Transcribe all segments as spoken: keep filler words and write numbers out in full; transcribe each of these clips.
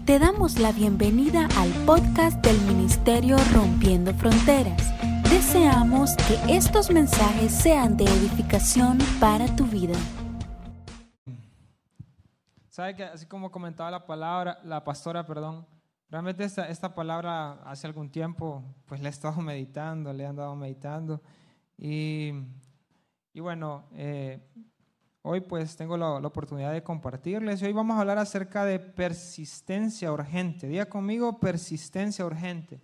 Te damos la bienvenida al podcast del Ministerio Rompiendo Fronteras. Deseamos que estos mensajes sean de edificación para tu vida. Sabe que así como comentaba la palabra, la pastora, perdón, realmente esta, esta palabra hace algún tiempo pues la he estado meditando, le he andado meditando y, y bueno, eh, hoy pues tengo la, la oportunidad de compartirles y hoy vamos a hablar acerca de persistencia urgente. Diga conmigo, persistencia urgente.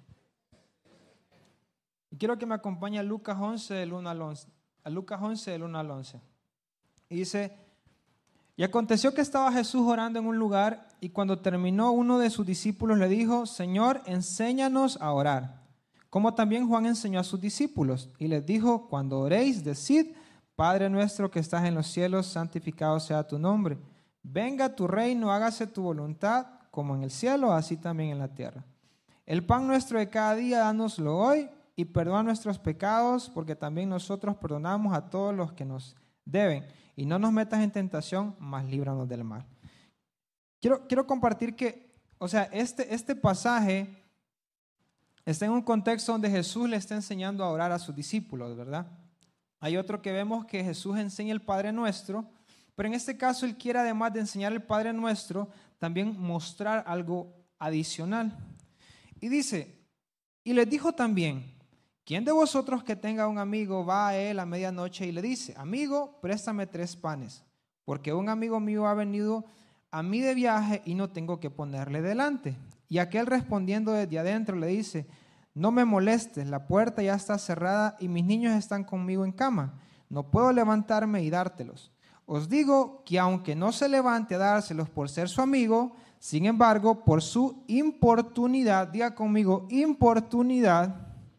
Y quiero que me acompañe a Lucas once, del uno al once. A Lucas once, del uno al once. Y dice: y aconteció que estaba Jesús orando en un lugar, y cuando terminó, uno de sus discípulos le dijo: Señor, enséñanos a orar, como también Juan enseñó a sus discípulos. Y les dijo: cuando oréis, decid: Padre nuestro que estás en los cielos, santificado sea tu nombre. Venga tu reino, hágase tu voluntad, como en el cielo, así también en la tierra. El pan nuestro de cada día, dánoslo hoy, y perdona nuestros pecados, porque también nosotros perdonamos a todos los que nos deben. Y no nos metas en tentación, mas líbranos del mal. Quiero, quiero compartir que, o sea, este, este pasaje está en un contexto donde Jesús le está enseñando a orar a sus discípulos, ¿verdad? Hay otro que vemos que Jesús enseña el Padre Nuestro, pero en este caso Él quiere, además de enseñar el Padre Nuestro, también mostrar algo adicional. Y dice, y les dijo también: ¿quién de vosotros que tenga un amigo va a él a medianoche y le dice: amigo, préstame tres panes, porque un amigo mío ha venido a mí de viaje y no tengo que ponerle delante? Y aquel respondiendo desde adentro le dice: no me molestes, la puerta ya está cerrada y mis niños están conmigo en cama, no puedo levantarme y dártelos. Os digo que aunque no se levante a dárselos por ser su amigo, sin embargo, por su importunidad, diga conmigo, importunidad.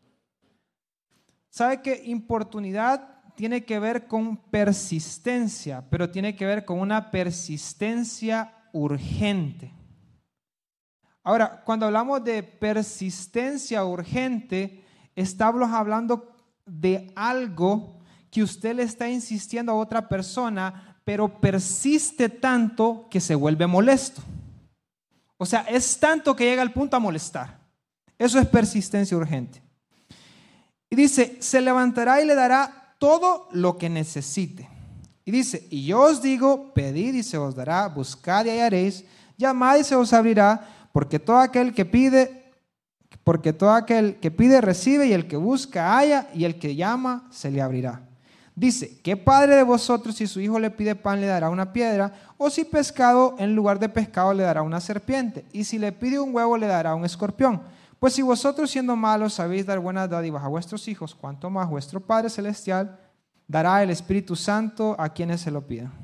¿Sabe que importunidad tiene que ver con persistencia, pero tiene que ver con una persistencia urgente? Ahora, cuando hablamos de persistencia urgente, estamos hablando de algo que usted le está insistiendo a otra persona, pero persiste tanto que se vuelve molesto. O sea, es tanto que llega al punto a molestar. Eso es persistencia urgente. Y dice: se levantará y le dará todo lo que necesite. Y dice: y yo os digo, pedid y se os dará, buscad y hallaréis, llamad y se os abrirá, porque todo aquel que pide, porque todo aquel que pide recibe, y el que busca halla, y el que llama se le abrirá. Dice: ¿qué padre de vosotros, si su hijo le pide pan, le dará una piedra? O si pescado, en lugar de pescado le dará una serpiente? Y si le pide un huevo, le dará un escorpión. Pues si vosotros, siendo malos, sabéis dar buenas dádivas a vuestros hijos, cuánto más vuestro Padre Celestial dará el Espíritu Santo a quienes se lo pidan.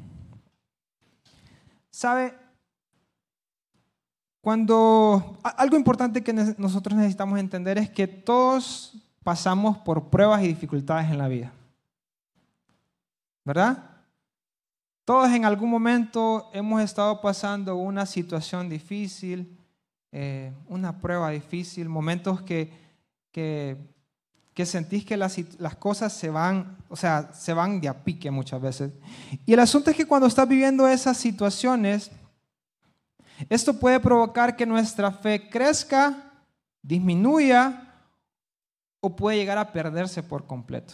¿Sabe? Cuando algo importante que nosotros necesitamos entender es que todos pasamos por pruebas y dificultades en la vida, ¿verdad? Todos en algún momento hemos estado pasando una situación difícil, eh, una prueba difícil, momentos que, que, que sentís que las, las cosas se van, o sea, se van de a pique muchas veces. Y el asunto es que cuando estás viviendo esas situaciones, esto puede provocar que nuestra fe crezca, disminuya o puede llegar a perderse por completo,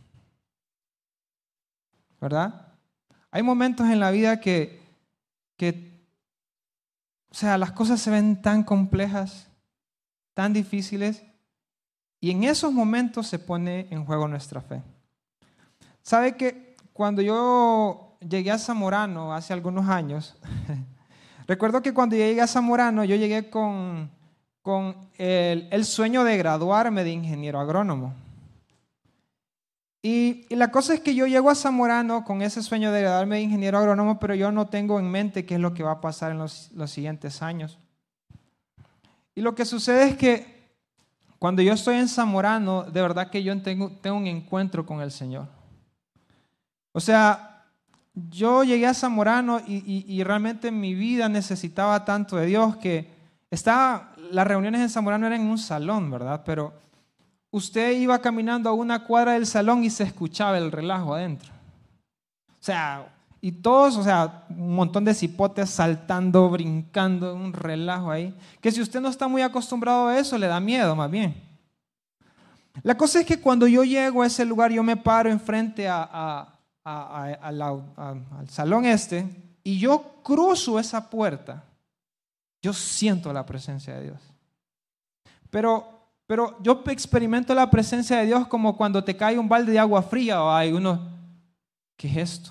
¿verdad? Hay momentos en la vida que, que, o sea, las cosas se ven tan complejas, tan difíciles, y en esos momentos se pone en juego nuestra fe. ¿Sabe que cuando yo llegué a Zamorano hace algunos años, recuerdo que cuando llegué a Zamorano, yo llegué con, con el, el sueño de graduarme de ingeniero agrónomo. Y, y la cosa es que yo llego a Zamorano con ese sueño de graduarme de ingeniero agrónomo, pero yo no tengo en mente qué es lo que va a pasar en los, los siguientes años. Y lo que sucede es que cuando yo estoy en Zamorano, de verdad que yo tengo, tengo un encuentro con el Señor. O sea, yo llegué a Zamorano y, y, y realmente mi vida necesitaba tanto de Dios que estaba, las reuniones en Zamorano eran en un salón, ¿verdad? Pero usted iba caminando a una cuadra del salón y se escuchaba el relajo adentro. O sea, y todos, o sea, un montón de cipotes saltando, brincando, un relajo ahí, que si usted no está muy acostumbrado a eso, le da miedo más bien. La cosa es que cuando yo llego a ese lugar, yo me paro enfrente a, a, a, a, a la, a, al salón este, y yo cruzo esa puerta, yo siento la presencia de Dios. Pero, pero yo experimento la presencia de Dios como cuando te cae un balde de agua fría o hay uno, ¿qué es esto?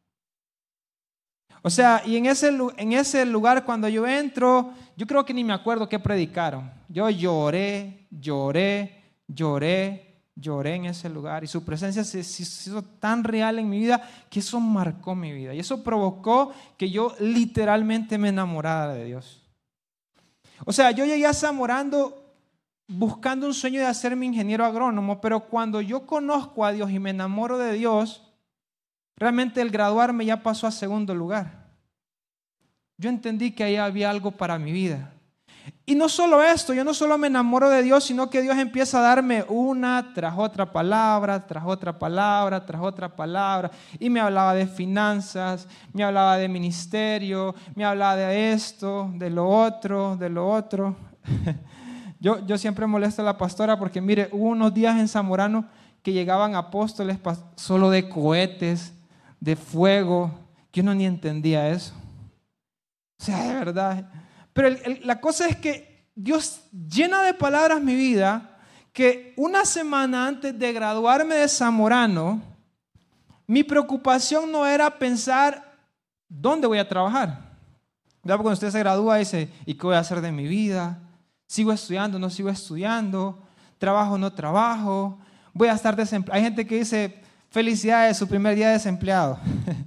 O sea, y en ese, en ese lugar cuando yo entro, yo creo que ni me acuerdo qué predicaron. Yo lloré, lloré, lloré, lloré en ese lugar. Y su presencia se, se hizo tan real en mi vida que eso marcó mi vida. Y eso provocó que yo literalmente me enamorara de Dios. O sea, yo llegué a Zamorano buscando un sueño de hacerme ingeniero agrónomo, pero cuando yo conozco a Dios y me enamoro de Dios, realmente el graduarme ya pasó a segundo lugar. Yo entendí que ahí había algo para mi vida. Y no solo esto, yo no solo me enamoro de Dios, sino que Dios empieza a darme una tras otra palabra, tras otra palabra, tras otra palabra. Y me hablaba de finanzas, me hablaba de ministerio, me hablaba de esto, de lo otro, de lo otro. Yo, yo siempre molesto a la pastora porque mire, hubo unos días en Zamorano que llegaban apóstoles solo de cohetes, de fuego, que uno ni entendía eso. O sea, de verdad. Pero el, el, la cosa es que Dios llena de palabras mi vida, que una semana antes de graduarme de Zamorano, mi preocupación no era pensar dónde voy a trabajar. ¿Verdad? Porque cuando usted se gradúa dice, ¿y qué voy a hacer de mi vida? ¿Sigo estudiando? ¿No sigo estudiando? ¿Trabajo? ¿No trabajo? ¿Voy a estar desempleado? Hay gente que dice, felicidades, su primer día de desempleado.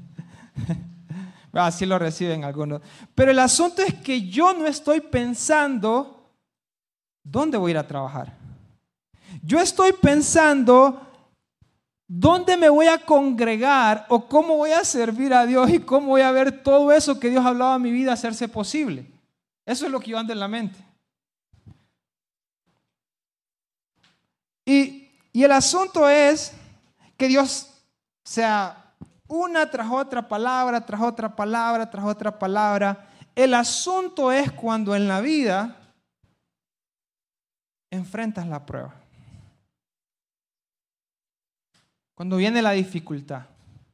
Así lo reciben algunos. Pero el asunto es que yo no estoy pensando dónde voy a ir a trabajar. Yo estoy pensando dónde me voy a congregar o cómo voy a servir a Dios y cómo voy a ver todo eso que Dios ha hablado en mi vida hacerse posible. Eso es lo que yo ando en la mente. Y, y el asunto es que Dios, o sea, una tras otra palabra, tras otra palabra, tras otra palabra. El asunto es cuando en la vida enfrentas la prueba. Cuando viene la dificultad.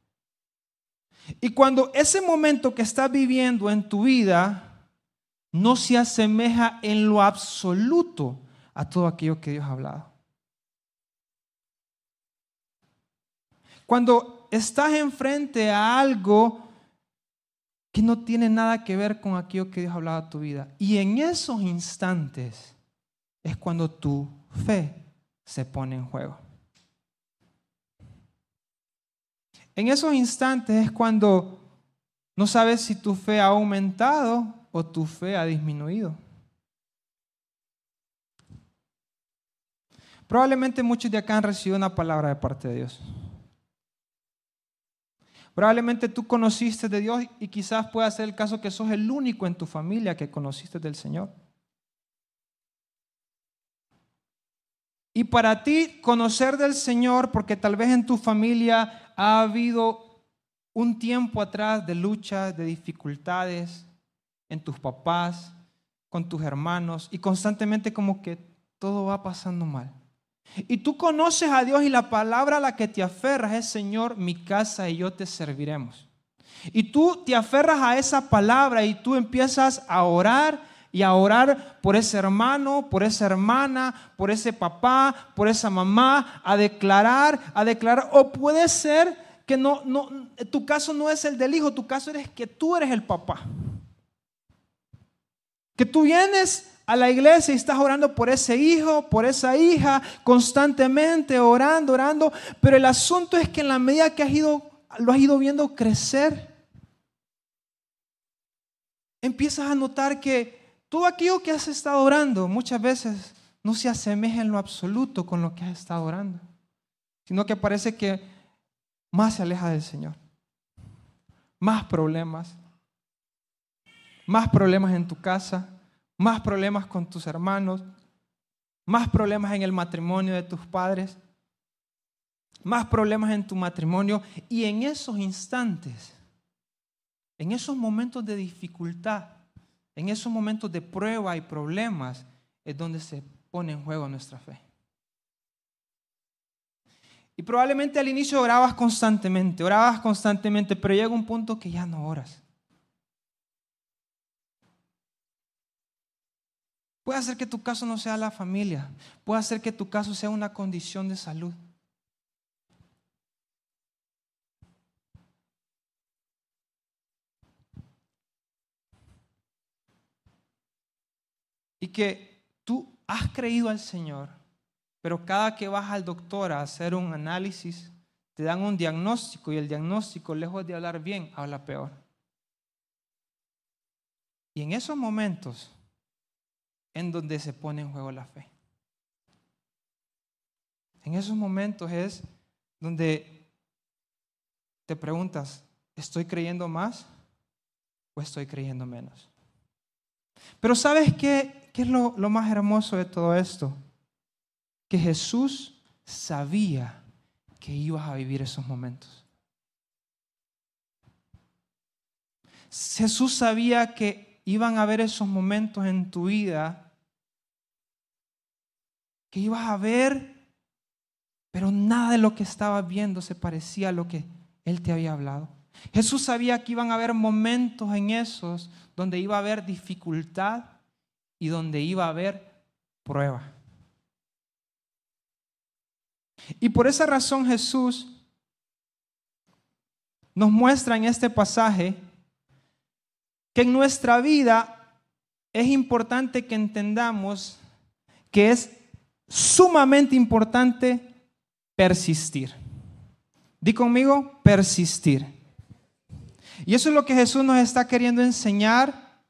Y cuando ese momento que estás viviendo en tu vida no se asemeja en lo absoluto a todo aquello que Dios ha hablado. Cuando estás enfrente a algo que no tiene nada que ver con aquello que Dios ha hablado a tu vida. Y en esos instantes es cuando tu fe se pone en juego. En esos instantes es cuando no sabes si tu fe ha aumentado o tu fe ha disminuido. Probablemente muchos de acá han recibido una palabra de parte de Dios. Probablemente tú conociste de Dios y quizás pueda ser el caso que sos el único en tu familia que conociste del Señor. Y para ti conocer del Señor, porque tal vez en tu familia ha habido un tiempo atrás de luchas, de dificultades, en tus papás, con tus hermanos, y constantemente como que todo va pasando mal. Y tú conoces a Dios y la palabra a la que te aferras es, Señor, mi casa y yo te serviremos. Y tú te aferras a esa palabra y tú empiezas a orar y a orar por ese hermano, por esa hermana, por ese papá, por esa mamá, a declarar, a declarar. O puede ser que no, no, tu caso no es el del hijo, tu caso es que tú eres el papá. Que tú vienes a la iglesia y estás orando por ese hijo, por esa hija, constantemente orando, orando, pero el asunto es que en la medida que has ido, lo has ido viendo crecer, empiezas a notar que todo aquello que has estado orando muchas veces no se asemeja en lo absoluto con lo que has estado orando, sino que parece que más se aleja del Señor. Más problemas, más problemas en tu casa, más problemas con tus hermanos, más problemas en el matrimonio de tus padres, más problemas en tu matrimonio. Y en esos instantes En esos momentos de dificultad, en esos momentos de prueba y problemas, es donde se pone en juego nuestra fe. Y probablemente al inicio orabas constantemente, orabas constantemente, pero llega un punto que ya no oras. Puede ser que tu caso no sea la familia, puede ser que tu caso sea una condición de salud. Y que tú has creído al Señor, pero cada que vas al doctor a hacer un análisis, te dan un diagnóstico y el diagnóstico, lejos de hablar bien, habla peor. Y en esos momentos, en donde se pone en juego la fe. En esos momentos es donde te preguntas, ¿estoy creyendo más o estoy creyendo menos? Pero ¿sabes qué, qué es lo, lo más hermoso de todo esto? Que Jesús sabía que ibas a vivir esos momentos. Jesús sabía que iban a haber esos momentos en tu vida, que ibas a ver, pero nada de lo que estabas viendo se parecía a lo que Él te había hablado. Jesús sabía que iban a haber momentos en esos donde iba a haber dificultad y donde iba a haber prueba. Y por esa razón Jesús nos muestra en este pasaje que en nuestra vida es importante que entendamos que es sumamente importante persistir. Di conmigo, persistir. Y eso es lo que Jesús nos está queriendo enseñar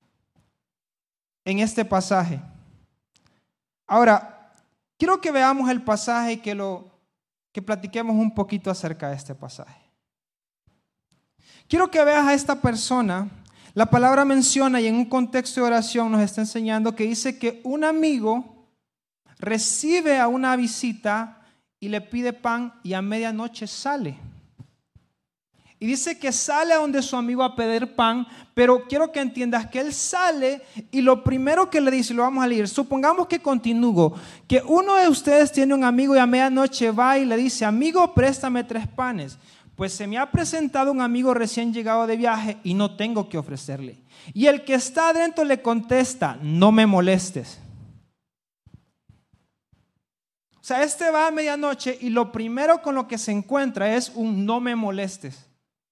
en este pasaje. Ahora, quiero que veamos el pasaje y que, lo, que platiquemos un poquito acerca de este pasaje. Quiero que veas a esta persona. La palabra menciona y en un contexto de oración nos está enseñando que dice que un amigo recibe a una visita y le pide pan y a medianoche sale. Y dice que sale a donde su amigo a pedir pan, pero quiero que entiendas que él sale y lo primero que le dice, lo vamos a leer, supongamos que continúo, que uno de ustedes tiene un amigo y a medianoche va y le dice, amigo, préstame tres panes. Pues se me ha presentado un amigo recién llegado de viaje y no tengo que ofrecerle. Y el que está adentro le contesta, no me molestes. O sea, este va a medianoche y lo primero con lo que se encuentra es un no me molestes.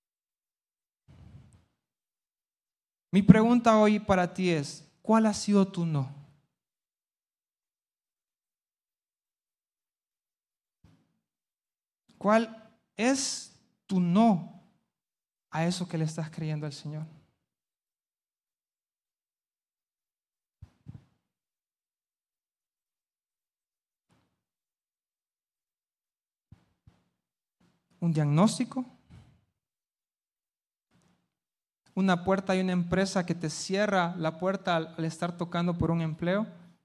Mi pregunta hoy para ti es, ¿cuál ha sido tu no? ¿Cuál es tu no a eso que le estás creyendo al Señor? ¿Un diagnóstico? ¿Una puerta y una empresa que te cierra la puerta al, al estar tocando por un empleo?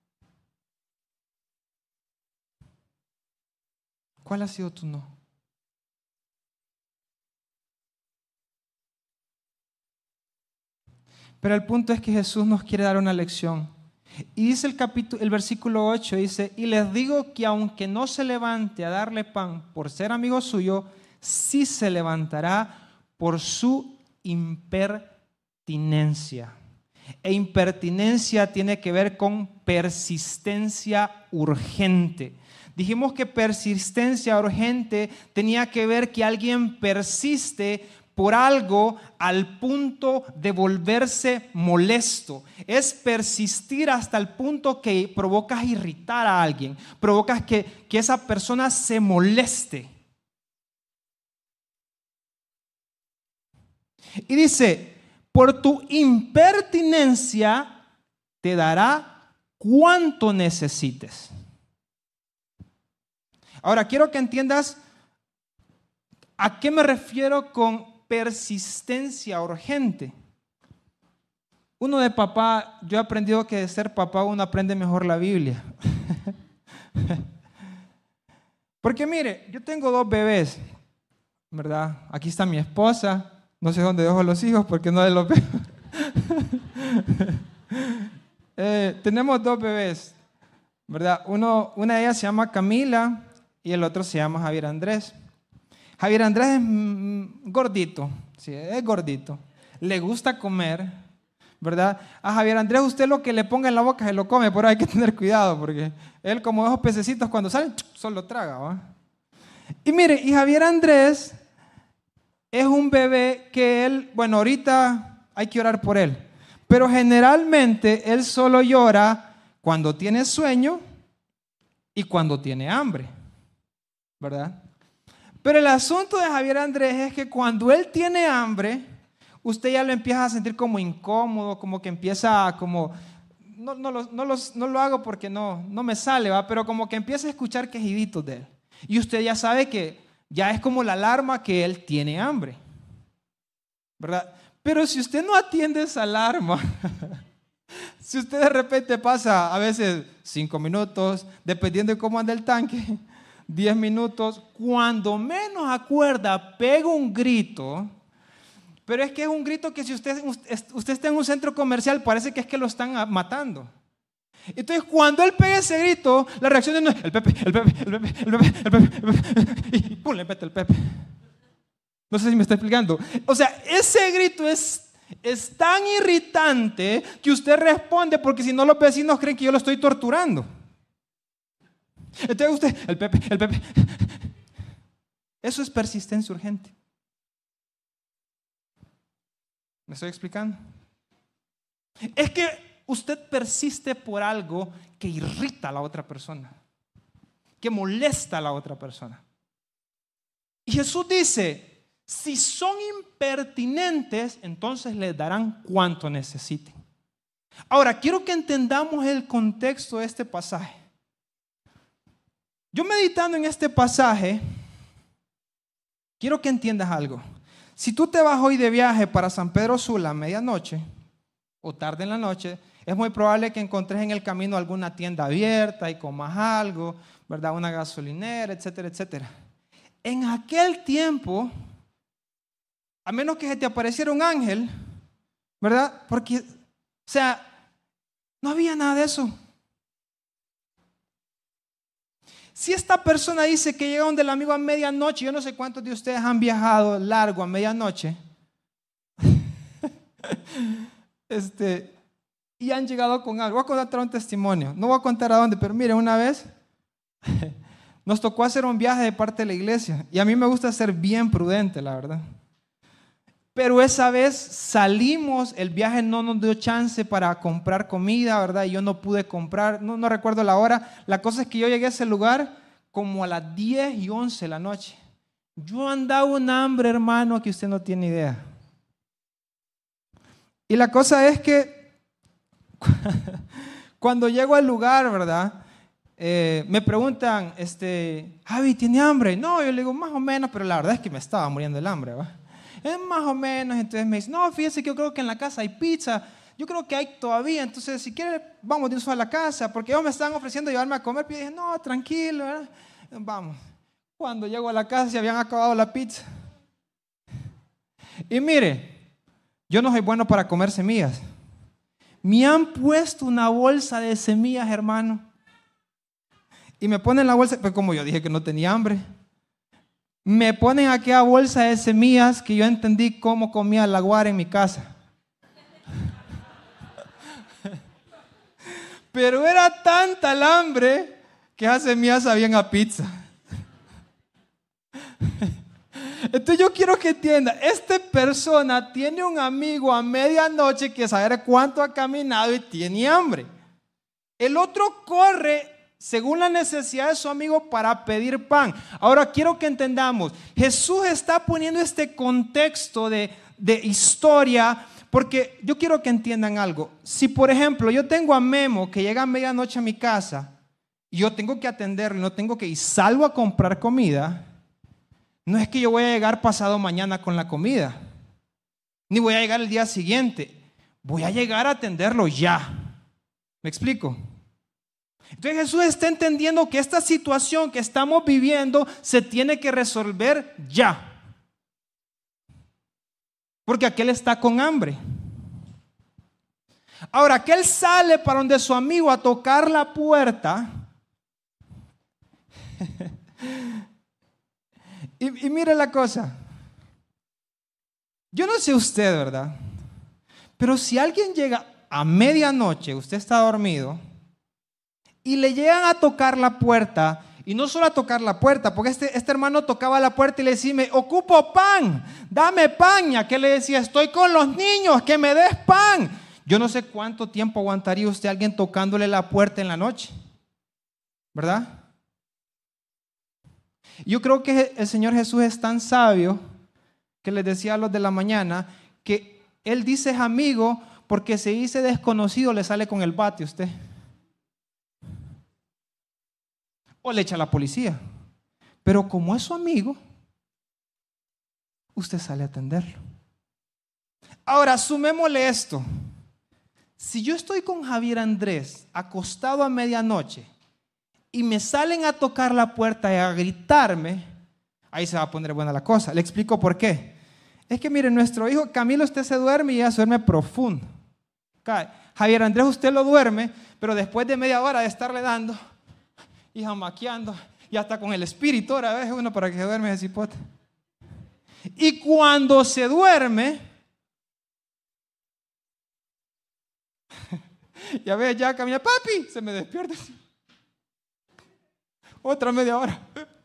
¿Cuál ha sido tu no? Pero el punto es que Jesús nos quiere dar una lección. Y dice el capítulo, el versículo ocho, dice, y les digo que aunque no se levante a darle pan por ser amigo suyo, sí se levantará por su impertinencia. E impertinencia tiene que ver con persistencia urgente. Dijimos que persistencia urgente tenía que ver que alguien persiste por algo al punto de volverse molesto. Es persistir hasta el punto que provocas irritar a alguien, provocas que, que esa persona se moleste. Y dice, por tu impertinencia te dará cuanto necesites. Ahora, quiero que entiendas a qué me refiero con persistencia urgente. Uno de papá, yo he aprendido que de ser papá uno aprende mejor la Biblia. Porque mire, yo tengo dos bebés, ¿verdad? Aquí está mi esposa No sé dónde dejo a los hijos porque no los veo. eh, tenemos dos bebés, ¿verdad? Uno, una de ellas se llama Camila y el otro se llama Javier Andrés. Javier Andrés es mm, gordito, sí, es gordito. Le gusta comer, ¿verdad? A Javier Andrés usted lo que le ponga en la boca se lo come, pero hay que tener cuidado porque él, como esos pececitos, cuando salen, solo traga, ¿va? Y mire, y Javier Andrés es un bebé que él, bueno, ahorita hay que orar por él, pero generalmente él solo llora cuando tiene sueño y cuando tiene hambre, ¿verdad? Pero el asunto de Javier Andrés es que cuando él tiene hambre, usted ya lo empieza a sentir como incómodo, como que empieza a como, no, no, lo, no, los, no lo hago porque no, no me sale, ¿va? Pero como que empieza a escuchar quejiditos de él. Y usted ya sabe que ya es como la alarma que él tiene hambre, ¿verdad? Pero si usted no atiende esa alarma, si usted de repente pasa a veces cinco minutos, dependiendo de cómo anda el tanque, diez minutos, cuando menos acuerda, pega un grito. Pero es que es un grito que si usted, usted está en un centro comercial, parece que es que lo están matando. Entonces, cuando él pega ese grito, la reacción es el Pepe, el Pepe, el Pepe, el Pepe, el Pepe, el Pepe, y pum, le mete el Pepe. No sé si me está explicando. O sea, ese grito es, es tan irritante que usted responde porque si no los vecinos creen que yo lo estoy torturando. Entonces usted, el Pepe, el Pepe. Eso es persistencia urgente. ¿Me estoy explicando? Es que usted persiste por algo que irrita a la otra persona, que molesta a la otra persona. Y Jesús dice, si son impertinentes, entonces les darán cuanto necesiten. Ahora, quiero que entendamos el contexto de este pasaje. Yo meditando en este pasaje, quiero que entiendas algo. Si tú te vas hoy de viaje para San Pedro Sula a medianoche o tarde en la noche, es muy probable que encontres en el camino alguna tienda abierta y comas algo, ¿verdad? Una gasolinera, etcétera, etcétera. En aquel tiempo, a menos que se te apareciera un ángel, ¿verdad? Porque, o sea, no había nada de eso. Si esta persona dice que llega donde el amigo a medianoche, yo no sé cuántos de ustedes han viajado largo a medianoche, este, y han llegado con algo. Voy a contar un testimonio, no voy a contar a dónde, pero miren, una vez nos tocó hacer un viaje de parte de la iglesia, y a mí me gusta ser bien prudente, la verdad. Pero esa vez salimos, el viaje no nos dio chance para comprar comida, ¿verdad? Y yo no pude comprar, no, no recuerdo la hora. La cosa es que yo llegué a ese lugar como a las diez y once de la noche. Yo andaba un hambre, hermano, que usted no tiene idea. Y la cosa es que cuando llego al lugar, ¿verdad? Eh, me preguntan, este, Javi, ¿tiene hambre? No, yo le digo, más o menos, pero la verdad es que me estaba muriendo el hambre, ¿va? Es más o menos. Entonces me dice, no, fíjese que yo creo que en la casa hay pizza, yo creo que hay todavía, entonces si quiere vamos de un solo a la casa, porque ellos me estaban ofreciendo llevarme a comer, pero yo dije, no, tranquilo, ¿verdad? Vamos. Cuando llego a la casa se habían acabado la pizza. Y mire, yo no soy bueno para comer semillas. Me han puesto una bolsa de semillas, hermano, y me ponen la bolsa, pues como yo dije que no tenía hambre, me ponen aquella bolsa de semillas que yo entendí cómo comía la guara en mi casa. Pero era tanta el hambre que esas semillas sabían a pizza. Entonces yo quiero que entienda, esta persona tiene un amigo a medianoche que sabe cuánto ha caminado y tiene hambre. El otro corre según la necesidad de su amigo para pedir pan. Ahora quiero que entendamos, Jesús está poniendo este contexto de, de historia, porque yo quiero que entiendan algo. Si por ejemplo yo tengo a Memo que llega a medianoche a mi casa y yo tengo que atenderlo, no tengo que ir, salgo a comprar comida, no es que yo voy a llegar pasado mañana con la comida, ni voy a llegar el día siguiente, voy a llegar a atenderlo ya. ¿Me explico? Entonces Jesús está entendiendo que esta situación que estamos viviendo se tiene que resolver ya. porque aquel está con hambre. Ahora, aquel sale para donde su amigo a tocar la puerta. y, y mire la cosa. Yo no sé usted, ¿verdad? Pero si alguien llega a medianoche, usted está dormido, y le llegan a tocar la puerta, y no solo a tocar la puerta, porque este, este hermano tocaba la puerta y le decía, me ocupo pan, dame pan. Y aquel le decía, estoy con los niños, que me des pan. Yo no sé cuánto tiempo aguantaría usted a alguien tocándole la puerta en la noche, ¿verdad? Yo creo que el Señor Jesús es tan sabio que les decía a los de la mañana que Él dice es amigo porque se dice desconocido le sale con el bate a usted. O le echa a la policía. Pero como es su amigo, usted sale a atenderlo. Ahora, sumémosle esto. Si yo estoy con Javier Andrés acostado a medianoche y me salen a tocar la puerta y a gritarme, ahí se va a poner buena la cosa. Le explico por qué. Es que mire, nuestro hijo Camilo, usted se duerme y ya se duerme profundo. Javier Andrés, usted lo duerme, pero después de media hora de estarle dando y jamaqueando y hasta con el espíritu, ahora ves uno para que se duerme ese cipote. Y cuando se duerme, ya ves, ya camina, papi, se me despierta. Otra media hora.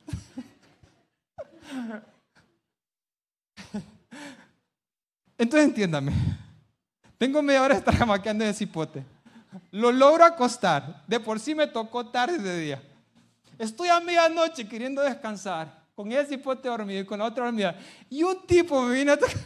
Entonces entiéndame, tengo media hora de estar jamaqueando ese cipote. Lo logro acostar, de por sí me tocó tarde de día. Estoy a medianoche queriendo descansar, con ese cipote dormido y con la otra dormida. Y un tipo me viene a tocar.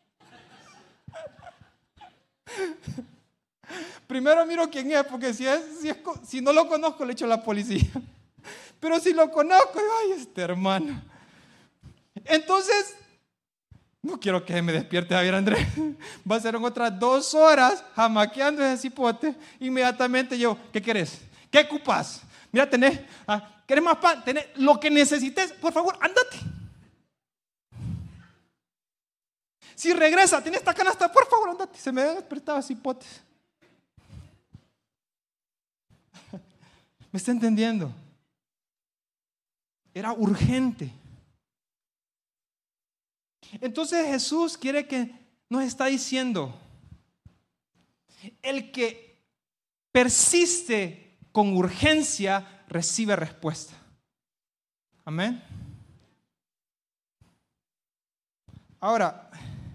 Primero miro quién es, porque si, es, si, es, si no lo conozco le echo a la policía. Pero si lo conozco, digo, ay, este hermano. Entonces, no quiero que me despierte Javier Andrés. Va a ser en otras dos horas jamaqueando ese cipote. Inmediatamente yo, ¿qué querés? ¿Qué ocupas? Mira, tenés, ah, ¿querés más pan? ¿Tenés lo que necesites? Por favor, ándate. Si regresa, tenés esta canasta, por favor, ándate. Se me despertaba cipotes. ¿Me está entendiendo? Era urgente. Entonces Jesús quiere que nos está diciendo, el que persiste con urgencia recibe respuesta. Amén. Ahora,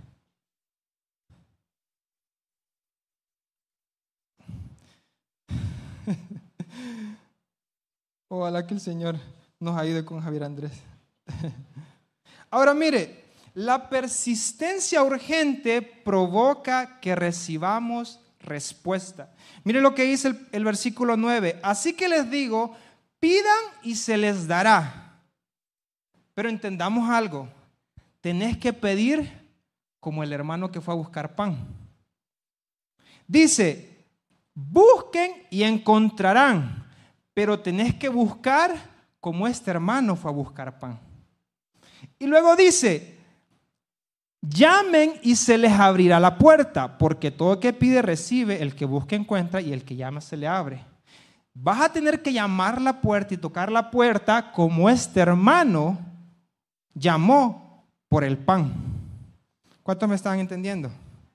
ojalá que el Señor nos ayude con Javier Andrés. Ahora mire, la persistencia urgente provoca que recibamos respuesta. Mire lo que dice el, el versículo nueve. Así que les digo, pidan y se les dará. Pero entendamos algo. Tenés que pedir como el hermano que fue a buscar pan. Dice, busquen y encontrarán. Pero tenés que buscar como este hermano fue a buscar pan. Y luego dice, llamen y se les abrirá la puerta, porque todo el que pide recibe, el que busca encuentra y el que llama se le abre. Vas a tener que llamar la puerta y tocar la puerta como este hermano llamó por el pan. ¿Cuántos me están entendiendo?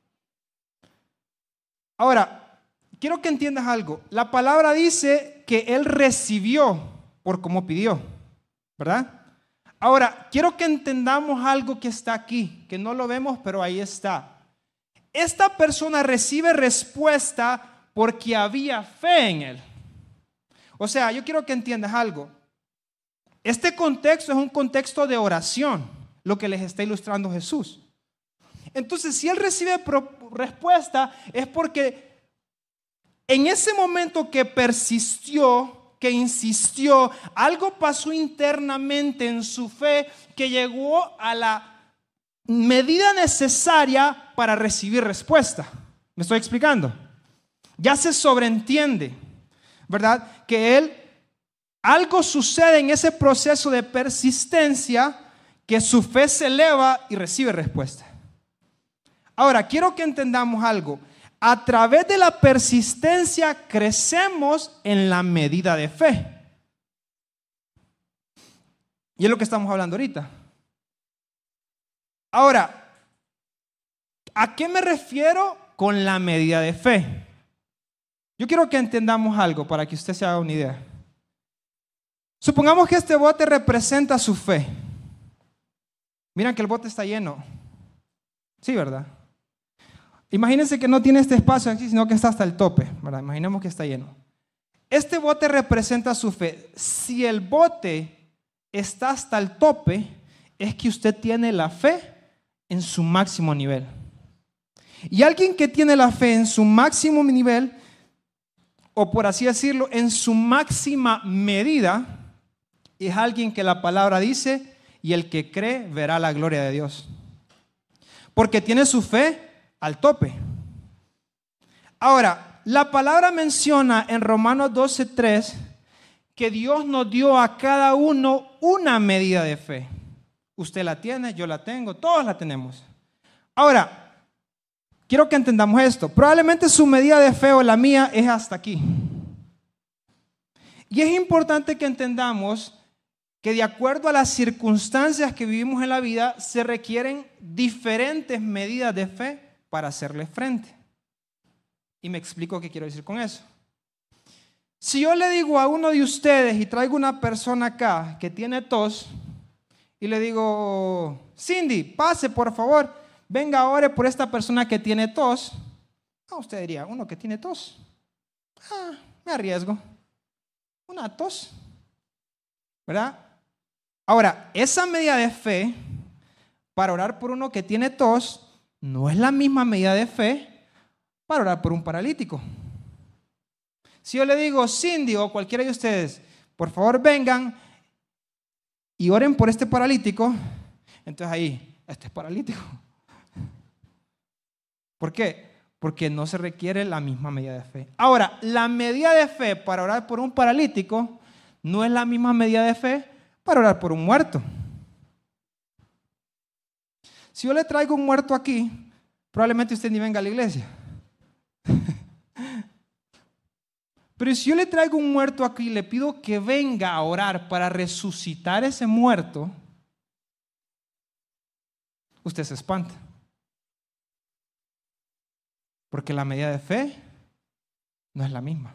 Ahora, quiero que entiendas algo. La palabra dice que él recibió por cómo pidió, ¿verdad? Ahora, quiero que entendamos algo que está aquí, que no lo vemos, pero ahí está. Esta persona recibe respuesta porque había fe en él. O sea, yo quiero que entiendas algo. Este contexto es un contexto de oración, lo que les está ilustrando Jesús. Entonces, si él recibe respuesta, es porque en ese momento que persistió, que insistió, algo pasó internamente en su fe que llegó a la medida necesaria para recibir respuesta. ¿Me estoy explicando? Ya se sobreentiende, ¿verdad? Que él, algo sucede en ese proceso de persistencia que su fe se eleva y recibe respuesta. Ahora, quiero que entendamos algo. A través de la persistencia crecemos en la medida de fe. Y es lo que estamos hablando ahorita. Ahora, ¿a qué me refiero con la medida de fe? Yo quiero que entendamos algo para que usted se haga una idea. Supongamos que este bote representa su fe. Miren que el bote está lleno. Sí, ¿verdad? Imagínense que no tiene este espacio aquí, sino que está hasta el tope, ¿verdad? Imaginemos que está lleno. Este bote representa su fe. Si el bote está hasta el tope, es que usted tiene la fe en su máximo nivel. Y alguien que tiene la fe en su máximo nivel, o por así decirlo, en su máxima medida, es alguien que la palabra dice, y el que cree verá la gloria de Dios. Porque tiene su fe al tope. Ahora, la palabra menciona en Romanos doce tres que Dios nos dio a cada uno una medida de fe. Usted la tiene, yo la tengo, todos la tenemos. Ahora, quiero que entendamos esto. Probablemente su medida de fe o la mía es hasta aquí. Y es importante que entendamos que de acuerdo a las circunstancias que vivimos en la vida, se requieren diferentes medidas de fe para hacerle frente. Y me explico qué quiero decir con eso. Si yo le digo a uno de ustedes y traigo una persona acá que tiene tos y le digo, Cindy, pase por favor, venga, ore por esta persona que tiene tos. Ah, usted diría, uno que tiene tos. Ah, me arriesgo. Una tos, ¿verdad? Ahora, esa medida de fe para orar por uno que tiene tos no es la misma medida de fe para orar por un paralítico. Si yo le digo, Cindy o cualquiera de ustedes, por favor vengan y oren por este paralítico, entonces ahí, este es paralítico. ¿Por qué? Porque no se requiere la misma medida de fe. Ahora, la medida de fe para orar por un paralítico no es la misma medida de fe para orar por un muerto. Si yo le traigo un muerto aquí, probablemente usted ni venga a la iglesia. Pero si yo le traigo un muerto aquí y le pido que venga a orar para resucitar ese muerto, usted se espanta. Porque la medida de fe no es la misma.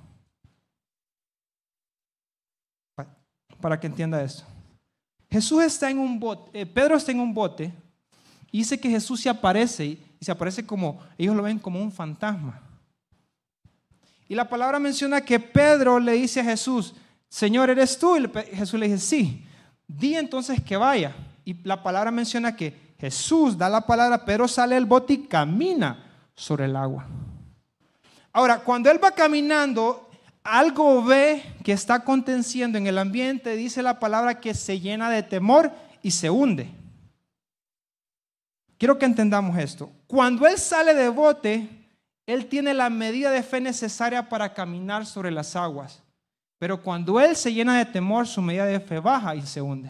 Para que entienda esto. Jesús está en un bote, eh, Pedro está en un bote y dice que Jesús se aparece y se aparece como, ellos lo ven como un fantasma. Y la palabra menciona que Pedro le dice a Jesús, Señor, ¿eres tú? Y Jesús le dice, sí, di entonces que vaya. Y la palabra menciona que Jesús da la palabra, Pedro sale del bote y camina sobre el agua. Ahora, cuando él va caminando, algo ve que está aconteciendo en el ambiente, dice la palabra que se llena de temor y se hunde. Quiero que entendamos esto. Cuando él sale del bote, él tiene la medida de fe necesaria para caminar sobre las aguas. Pero cuando él se llena de temor, su medida de fe baja y se hunde.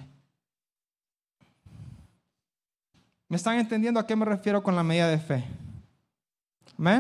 ¿Me están entendiendo a qué me refiero con la medida de fe? ¿Amén?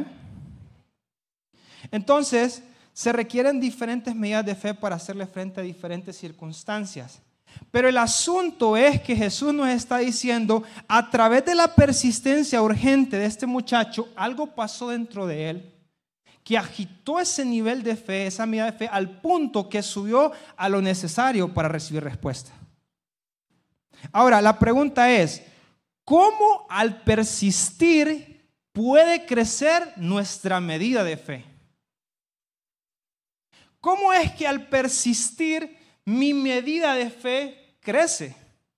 Entonces, se requieren diferentes medidas de fe para hacerle frente a diferentes circunstancias. Pero el asunto es que Jesús nos está diciendo, a través de la persistencia urgente de este muchacho, algo pasó dentro de él que agitó ese nivel de fe, esa medida de fe, al punto que subió a lo necesario para recibir respuesta. Ahora, la pregunta es, ¿cómo al persistir puede crecer nuestra medida de fe? ¿Cómo es que al persistir mi medida de fe crece?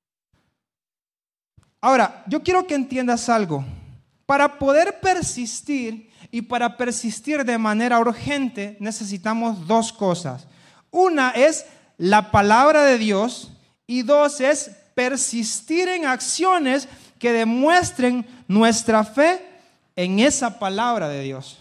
Ahora, yo quiero que entiendas algo. Para poder persistir y para persistir de manera urgente necesitamos dos cosas. Una es la palabra de Dios y dos es persistir en acciones que demuestren nuestra fe en esa palabra de Dios.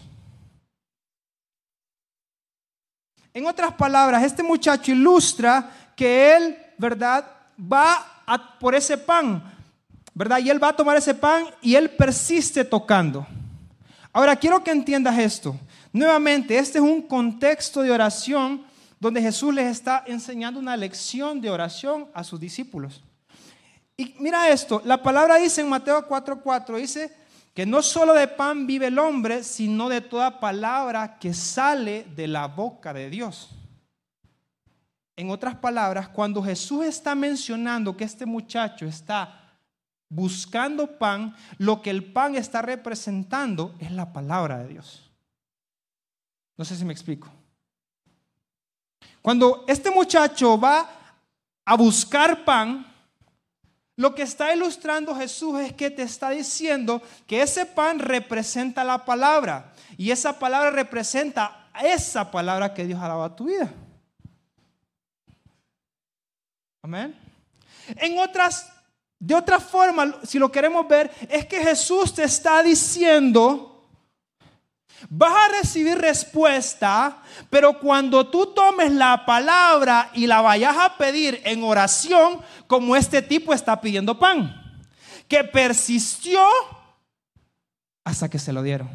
En otras palabras, este muchacho ilustra que él, ¿verdad?, va a por ese pan, ¿verdad? Y él va a tomar ese pan y él persiste tocando. Ahora quiero que entiendas esto. Nuevamente, este es un contexto de oración donde Jesús les está enseñando una lección de oración a sus discípulos. Y mira esto, la palabra dice en Mateo cuatro cuatro, dice que no solo de pan vive el hombre, sino de toda palabra que sale de la boca de Dios. En otras palabras, cuando Jesús está mencionando que este muchacho está buscando pan, lo que el pan está representando es la palabra de Dios. No sé si me explico. Cuando este muchacho va a buscar pan, lo que está ilustrando Jesús es que te está diciendo que ese pan representa la palabra, y esa palabra representa esa palabra que Dios ha dado a tu vida. Amén. En otras, de otra forma, si lo queremos ver, es que Jesús te está diciendo: vas a recibir respuesta, pero cuando tú tomes la palabra y la vayas a pedir en oración, como este tipo está pidiendo pan, que persistió hasta que se lo dieron.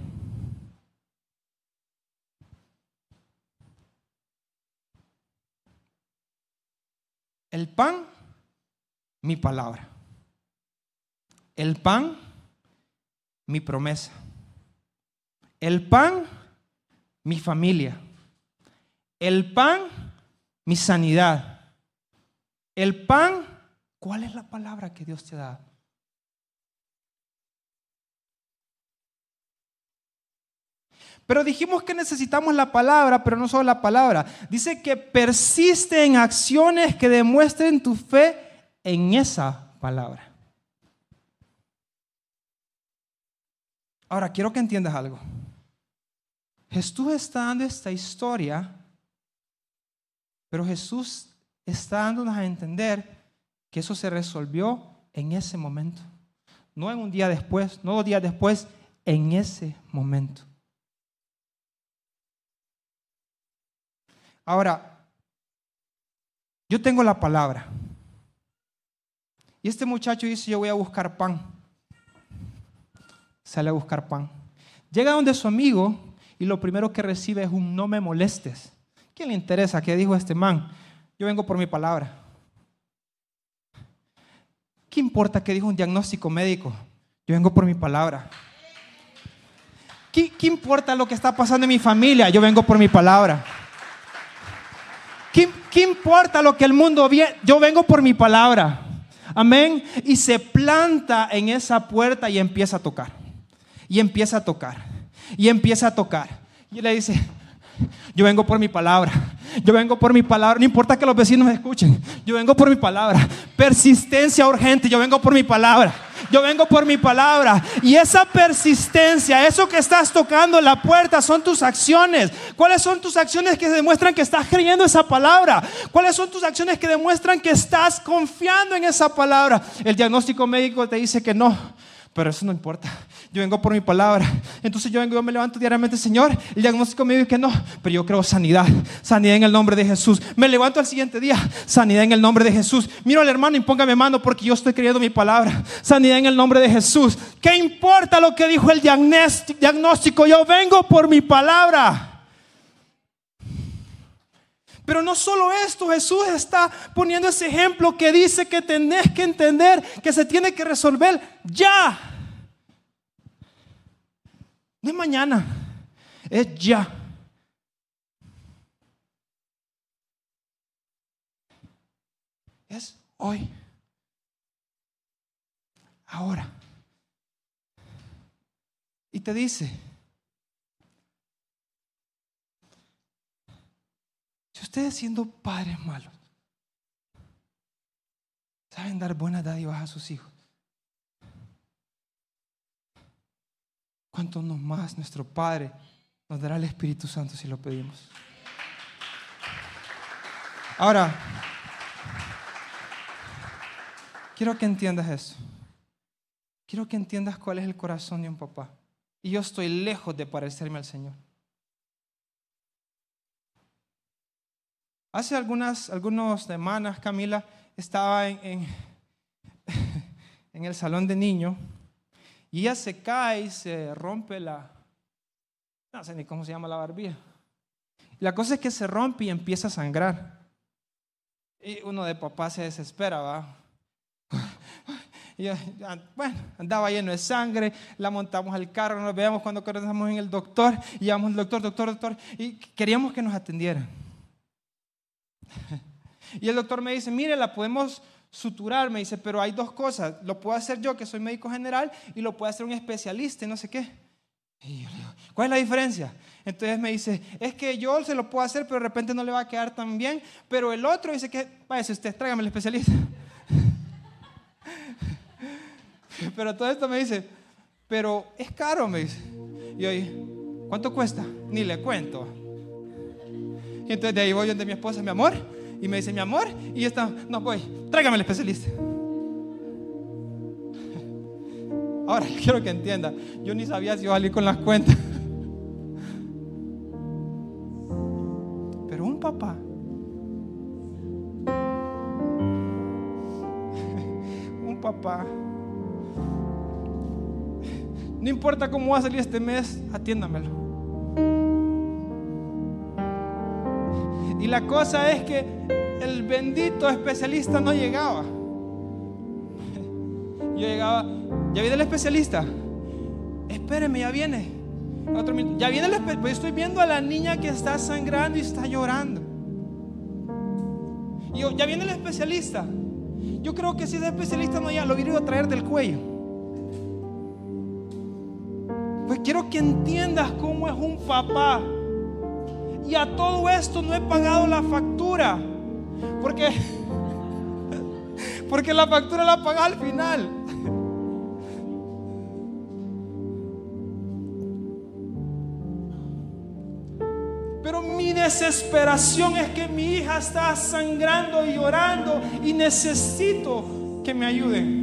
El pan, mi palabra. El pan, mi promesa. El pan, mi familia. El pan, mi sanidad. El pan, ¿cuál es la palabra que Dios te da? Pero dijimos que necesitamos la palabra, pero no solo la palabra. Dice que persiste en acciones que demuestren tu fe en esa palabra. Ahora, quiero que entiendas algo. Jesús está dando esta historia, pero Jesús está dándonos a entender que eso se resolvió en ese momento. No en un día después, no dos días después, en ese momento. Ahora, yo tengo la palabra. Y este muchacho dice: yo voy a buscar pan. Sale a buscar pan. Llega donde su amigo y lo primero que recibe es un no me molestes. ¿Quién le interesa qué dijo este man? Yo vengo por mi palabra. ¿Qué importa qué dijo un diagnóstico médico? Yo vengo por mi palabra. ¿Qué, qué importa lo que está pasando en mi familia? Yo vengo por mi palabra. ¿Qué, qué importa lo que el mundo ve? Yo vengo por mi palabra. Amén. Y se planta en esa puerta y empieza a tocar. Y empieza a tocar. Y empieza a tocar. Y le dice: yo vengo por mi palabra. Yo vengo por mi palabra. No importa que los vecinos me escuchen. Yo vengo por mi palabra. Persistencia urgente. Yo vengo por mi palabra. Yo vengo por mi palabra. Y esa persistencia, eso que estás tocando en la puerta, son tus acciones. ¿Cuáles son tus acciones que demuestran que estás creyendo esa palabra? ¿Cuáles son tus acciones que demuestran que estás confiando en esa palabra? El diagnóstico médico te dice que no, pero eso no importa. Yo vengo por mi palabra. Entonces yo vengo, yo me levanto diariamente: Señor, el diagnóstico me dice que no, pero yo creo sanidad. Sanidad en el nombre de Jesús. Me levanto al siguiente día: sanidad en el nombre de Jesús. Miro al hermano y póngame mano porque yo estoy creyendo mi palabra. Sanidad en el nombre de Jesús. ¿Qué importa lo que dijo el diagnóstico? Yo vengo por mi palabra. Pero no solo esto, Jesús está poniendo ese ejemplo que dice que tenés que entender que se tiene que resolver ya. No es mañana, es ya. Es hoy. Ahora. Y te dice: si ustedes, siendo padres malos, saben dar buenas dádivas a sus hijos, ¿cuánto no más nuestro Padre nos dará el Espíritu Santo si lo pedimos? Ahora, quiero que entiendas eso. Quiero que entiendas cuál es el corazón de un papá. Y yo estoy lejos de parecerme al Señor. Hace algunas, algunas semanas, Camila estaba en, en, en el salón de niños y ella se cae y se rompe la, no sé ni cómo se llama la barbilla. La cosa es que se rompe y empieza a sangrar. Y uno de papá se desespera, ¿va? Y yo, bueno, andaba lleno de sangre, la montamos al carro, nos veíamos cuando estamos en el doctor, y íbamos al doctor, doctor, doctor, y queríamos que nos atendieran. Y el doctor me dice, mire, la podemos suturar, me dice, pero hay dos cosas, lo puedo hacer yo, que soy médico general, y lo puede hacer un especialista y no sé qué. Y yo le digo, ¿cuál es la diferencia? Entonces me dice, es que yo se lo puedo hacer, pero de repente no le va a quedar tan bien, pero el otro dice que, váyase usted, tráigame el especialista. Pero todo esto me dice, pero es caro, me dice. Y yo, ¿cuánto cuesta? Ni le cuento. Y entonces de ahí voy donde mi esposa, mi amor, y me dice, mi amor, y está, no voy, tráigame el especialista. Ahora, yo quiero que entienda, yo ni sabía si iba a salir con las cuentas. Pero un papá, un papá, no importa cómo va a salir este mes, atiéndamelo. Y la cosa es que el bendito especialista no llegaba. Yo llegaba, ¿ya viene el especialista? Espéreme, ya viene. Otro minuto, ya viene el especialista. Pues estoy viendo a la niña que está sangrando y está llorando. Y yo, ya viene el especialista. Yo creo que si ese especialista no llega, lo hubiera ido a traer del cuello. Pues quiero que entiendas cómo es un papá. Y a todo esto no he pagado la factura. Porque, porque la factura la pagas al final. Pero mi desesperación es que mi hija está sangrando y llorando y necesito que me ayuden.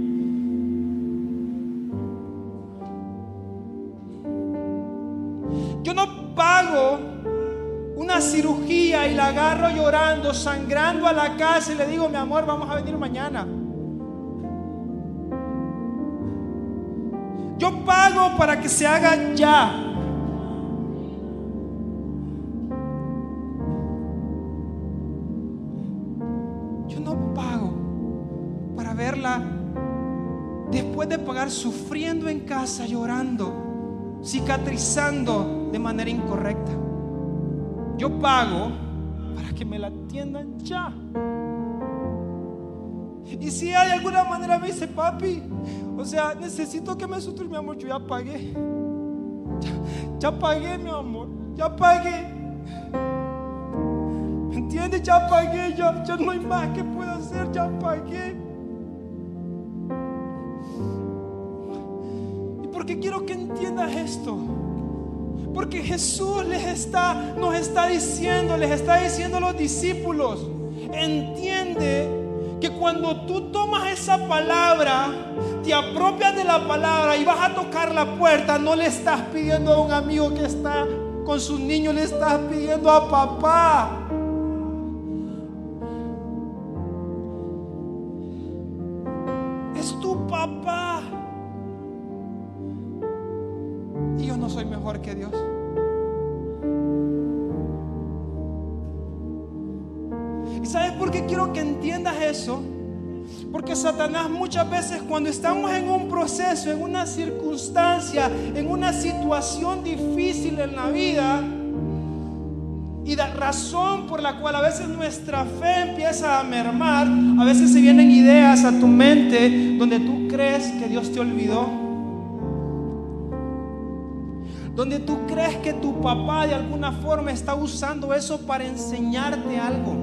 Yo no pago una cirugía y la agarro llorando, sangrando a la casa y le digo, mi amor, vamos a venir mañana. Yo pago para que se haga ya. Yo no pago para verla después de pagar sufriendo en casa, llorando, cicatrizando de manera incorrecta. Yo pago para que me la atiendan ya. Y si de alguna manera me dice, papi, o sea, necesito que me suture, mi amor, yo ya pagué. Ya, ya pagué, mi amor, ya pagué. ¿Me entiendes? Ya pagué, ya, ya no hay más que puedo hacer, ya pagué. ¿Y por qué quiero que entiendas esto? Porque Jesús les está, nos está diciendo, les está diciendo a los discípulos, entiende que cuando tú tomas esa palabra, te apropias de la palabra y vas a tocar la puerta, no le estás pidiendo a un amigo que está con sus niños, le estás pidiendo a papá. Es tu papá. Y yo no soy mejor que Dios. ¿Y sabes por qué quiero que entiendas eso? Porque Satanás muchas veces, cuando estamos en un proceso, en una circunstancia, en una situación difícil en la vida, y la razón por la cual a veces nuestra fe empieza a mermar, a veces se vienen ideas a tu mente donde tú crees que Dios te olvidó, donde tú crees que tu papá de alguna forma está usando eso para enseñarte algo.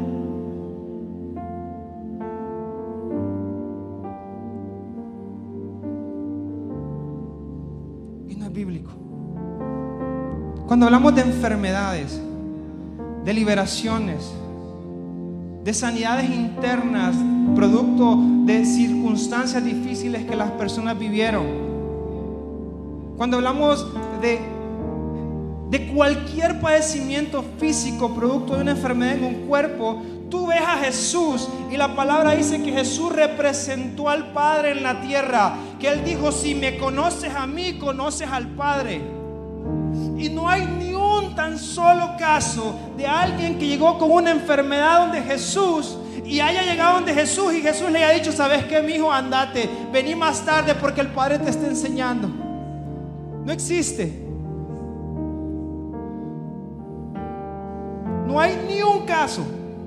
Y no es bíblico. Cuando hablamos de enfermedades, de liberaciones, de sanidades internas, producto de circunstancias difíciles que las personas vivieron, cuando hablamos de de cualquier padecimiento físico producto de una enfermedad en un cuerpo, tú ves a Jesús y la palabra dice que Jesús representó al Padre en la tierra, que Él dijo: si me conoces a mí, conoces al Padre. Y no hay ni un tan solo caso de alguien que llegó con una enfermedad donde Jesús y haya llegado donde Jesús y Jesús le haya dicho: ¿sabes qué, mi hijo? Andate, vení más tarde porque el Padre te está enseñando. No existe. No hay ni un caso.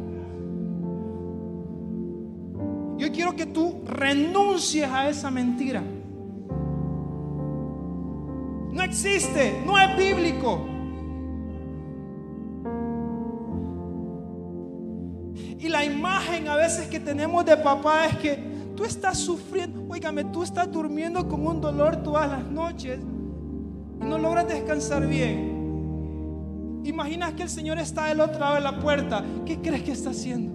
Yo quiero que tú renuncies a esa mentira. No existe, no es bíblico. Y la imagen a veces que tenemos de papá es que tú estás sufriendo. Óigame, tú estás durmiendo con un dolor todas las noches y no logras descansar bien. Imaginas que el Señor está del otro lado de la puerta. ¿Qué crees que está haciendo?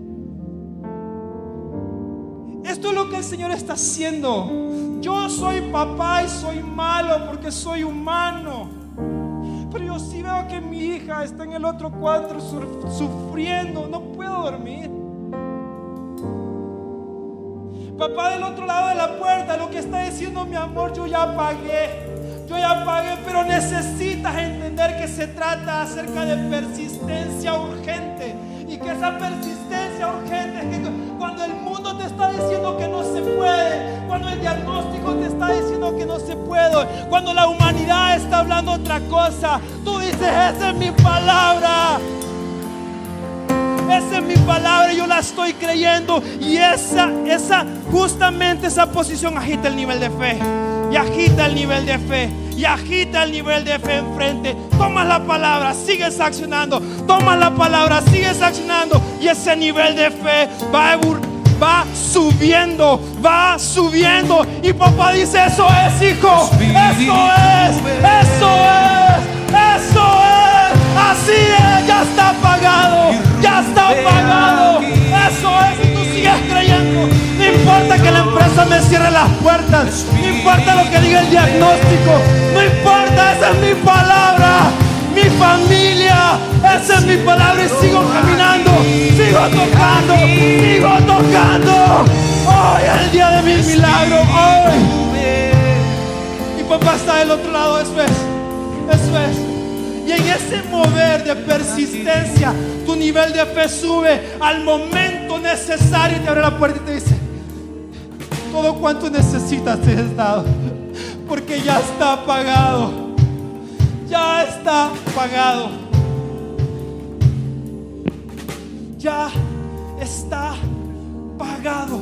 Esto es lo que el Señor está haciendo. Yo soy papá y soy malo porque soy humano, pero yo sí veo que mi hija está en el otro cuarto sufriendo. No puedo dormir. Papá del otro lado de la puerta lo que está diciendo: mi amor, yo ya pagué. Yo ya pagué, pero necesitas entender que se trata acerca de persistencia urgente. Y que esa persistencia urgente es que cuando el mundo te está diciendo que no se puede, cuando el diagnóstico te está diciendo que no se puede, cuando la humanidad está hablando otra cosa, tú dices: esa es mi palabra. Esa es mi palabra y yo la estoy creyendo. Y esa, esa, justamente esa posición agita el nivel de fe. Y agita el nivel de fe. Y agita el nivel de fe enfrente. Tomas la palabra, sigues accionando. Tomas la palabra, sigues accionando. Y ese nivel de fe va, va subiendo, va subiendo. Y papá dice: eso es, hijo. Eso es, eso es, eso es. Así es, ya está pagado. Ya está pagado. Eso es, y tú sigues creyendo. No importa que la empresa me cierre las puertas, no importa lo que diga el diagnóstico, no importa, esa es mi palabra. Mi familia, esa es mi palabra. Y sigo caminando, sigo tocando, sigo tocando. Hoy es el día de mi milagro. Hoy mi papá está del otro lado. Eso es, eso es. Y en ese mover de persistencia, tu nivel de fe sube al momento necesario y te abre la puerta y te dice: todo cuanto necesitas te es dado, porque ya está pagado. Ya está pagado. Ya está pagado.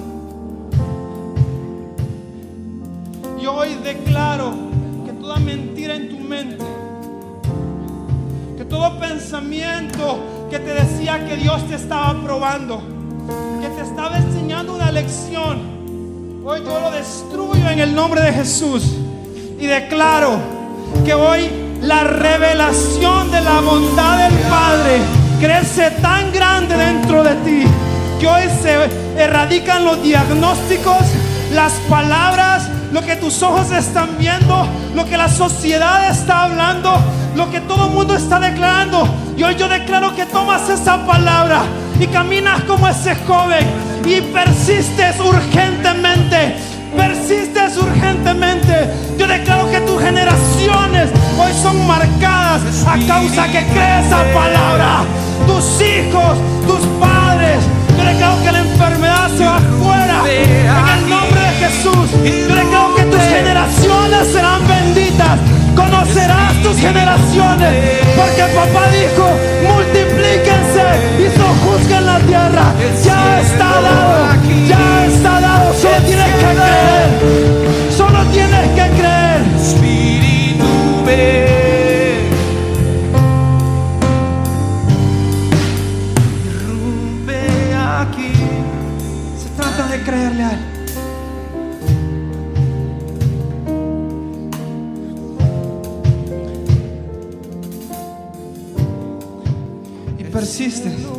Y hoy declaro que toda mentira en tu mente, que todo pensamiento que te decía que Dios te estaba probando, que te estaba enseñando una lección, hoy yo lo destruyo en el nombre de Jesús. Y declaro que hoy la revelación de la bondad del Padre crece tan grande dentro de ti, que hoy se erradican los diagnósticos, las palabras, lo que tus ojos están viendo, lo que la sociedad está hablando, lo que todo el mundo está declarando. Y hoy yo declaro que tomas esa palabra y caminas como ese joven y persistes urgentemente. Persistes urgentemente. Yo declaro que tus generaciones hoy son marcadas a causa que crees esa palabra. Tus hijos, tus padres. Yo declaro que la enfermedad se va fuera en el nombre de Jesús. Yo declaro que tus generaciones serán benditas. Conocerás tus generaciones, porque papá dijo: multiplíquense y sojuzguen la tierra. Ya está dado, ya está dado. Solo tienes que creer, solo tienes que creer. Espíritu, ven, irrumpe aquí. Se trata de creerle a Él. Persistes.